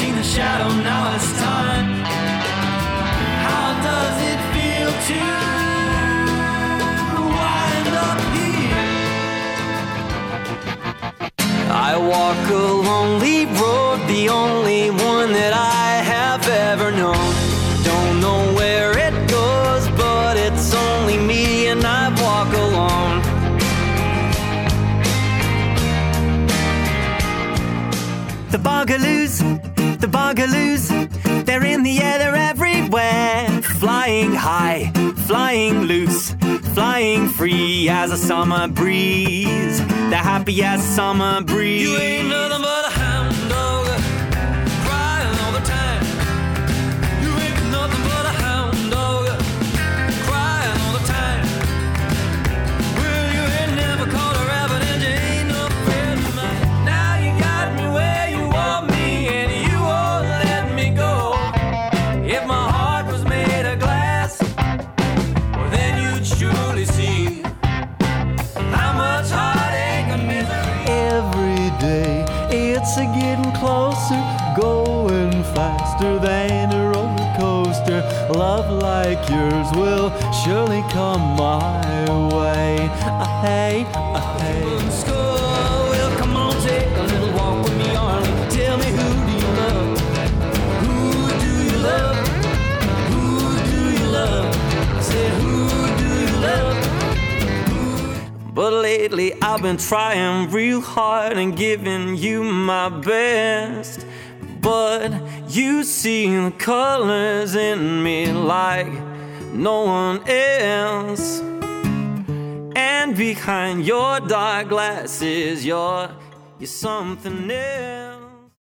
seen the shadow, now it's time. How does it feel to wind up here? I walk a lonely road, the only one that I have ever known. Don't know where it goes, but it's only me and I walk alone. The Bogaloos, they're in the air, they're everywhere. Flying high, flying loose, flying free as a summer breeze. The happy as summer breeze. You ain't nothing but a hound dog, crying all the time. You ain't nothing but a hound dog, crying all the time. Well, you ain't never caught a rabbit and you ain't no friend of mine. Now you got me where you want me and you won't let me go. If my heart was made of glass, well then you'd surely see how much heartache and misery. Every day it's a getting closer, going faster than a roller coaster. Love like yours will surely come my way. Hey, hey. Well, come on, take a little walk with me, darling. Tell me, who do you love? Who do you love? Who do you love? I said, who do you love? But lately I've been trying real hard and giving you my best. But you see the colors in me like no one else. And behind your dark glasses, you're something else.